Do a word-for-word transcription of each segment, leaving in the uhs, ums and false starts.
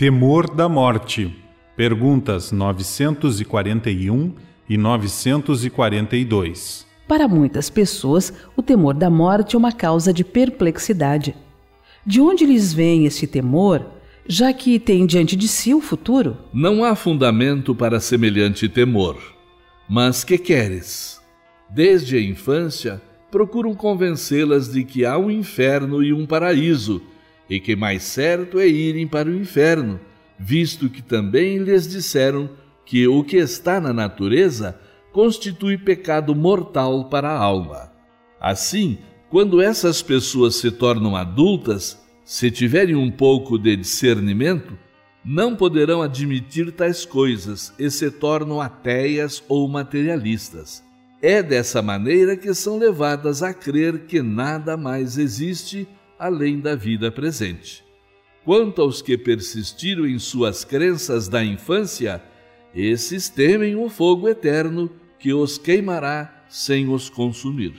Temor da morte. Perguntas novecentos e quarenta e um e novecentos e quarenta e dois. Para muitas pessoas, o temor da morte é uma causa de perplexidade. De onde lhes vem esse temor, já que tem diante de si o futuro? Não há fundamento para semelhante temor. Mas que queres? Desde a infância, procuram convencê-las de que há um inferno e um paraíso, e que mais certo é irem para o inferno, visto que também lhes disseram que o que está na natureza constitui pecado mortal para a alma. Assim, quando essas pessoas se tornam adultas, se tiverem um pouco de discernimento, não poderão admitir tais coisas e se tornam ateias ou materialistas. É dessa maneira que são levadas a crer que nada mais existe além da vida presente. Quanto aos que persistiram em suas crenças da infância, esses temem o fogo eterno que os queimará sem os consumir.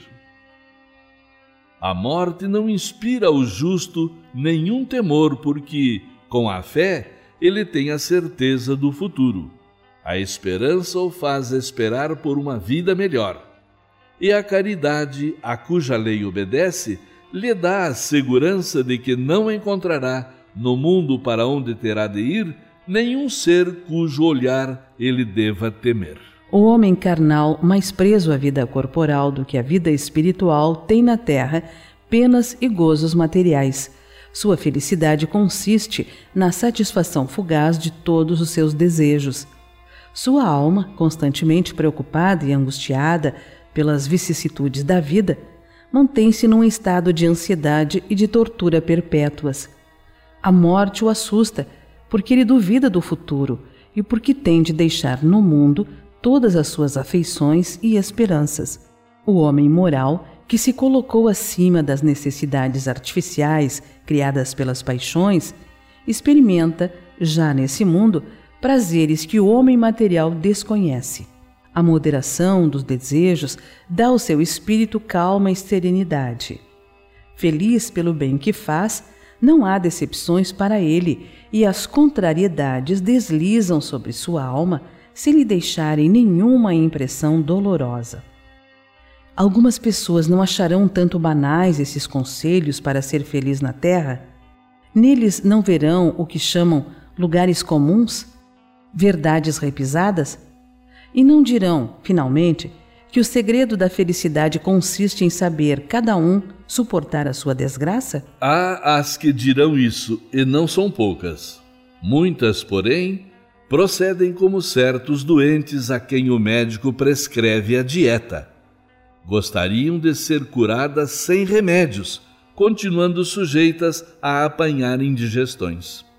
A morte não inspira ao justo nenhum temor, porque, com a fé, ele tem a certeza do futuro. A esperança o faz esperar por uma vida melhor. E a caridade, a cuja lei obedece, lhe dá a segurança de que não encontrará, no mundo para onde terá de ir, nenhum ser cujo olhar ele deva temer. O homem carnal, mais preso à vida corporal do que à vida espiritual, tem na terra penas e gozos materiais. Sua felicidade consiste na satisfação fugaz de todos os seus desejos. Sua alma, constantemente preocupada e angustiada pelas vicissitudes da vida, mantém-se num estado de ansiedade e de tortura perpétuas. A morte o assusta, porque ele duvida do futuro e porque tem de deixar no mundo todas as suas afeições e esperanças. O homem moral, que se colocou acima das necessidades artificiais criadas pelas paixões, experimenta, já nesse mundo, prazeres que o homem material desconhece. A moderação dos desejos dá ao seu espírito calma e serenidade. Feliz pelo bem que faz, não há decepções para ele, e as contrariedades deslizam sobre sua alma se lhe deixarem nenhuma impressão dolorosa. Algumas pessoas não acharão tanto banais esses conselhos para ser feliz na terra? Neles não verão o que chamam lugares comuns, verdades repisadas? E não dirão, finalmente, que o segredo da felicidade consiste em saber cada um suportar a sua desgraça? Há as que dirão isso, e não são poucas. Muitas, porém, procedem como certos doentes a quem o médico prescreve a dieta. Gostariam de ser curadas sem remédios, continuando sujeitas a apanhar indigestões.